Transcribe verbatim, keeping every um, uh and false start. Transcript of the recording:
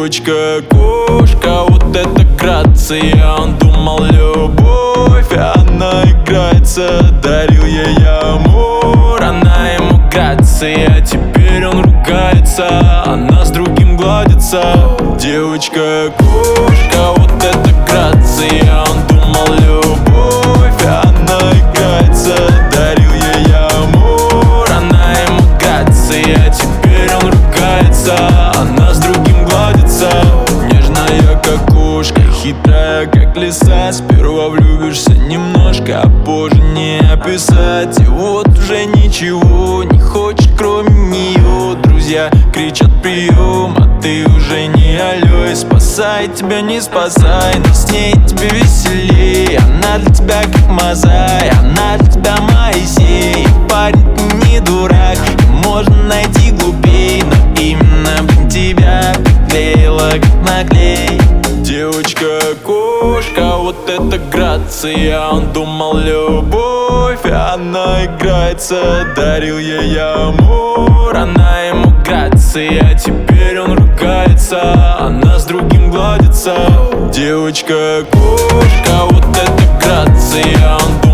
Девочка-кошка, вот это грация. Он думал любовь, а она играется. Дарил ей амур, она ему грация. Теперь он ругается, она с другим гладится. Девочка-кошка, вот это грация. Он думал любовь, а она играется. Дарил ей амур, она ему грация. Теперь он ругается, она с другим гладится. Нежная как кошка, хитрая как лиса. Сперва влюбишься немножко, а позже не описать. И вот уже ничего не хочешь, кроме нее. Друзья кричат прием, а ты уже не алло. И спасай тебя, не спасай, но с ней тебе веселей. Она для тебя как Мазай, она для тебя Моисей. Парень, ты не дурак, и можно найти глупей, но именно блин, тебя приклеила как наклей. Девочка-кошка, вот это грация. Он думал любовь, а она играется. Дарил ей амур, она ему грация. Теперь он ругается, она с другим гладится. Девочка-кошка, вот это грация. Он думал